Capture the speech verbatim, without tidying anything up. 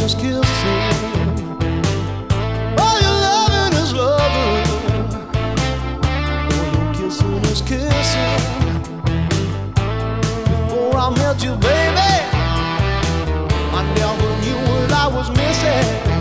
is kissing. Oh, your loving is loving. Oh, your kissing is kissing. Before I met you, baby, I never knew what I was missing.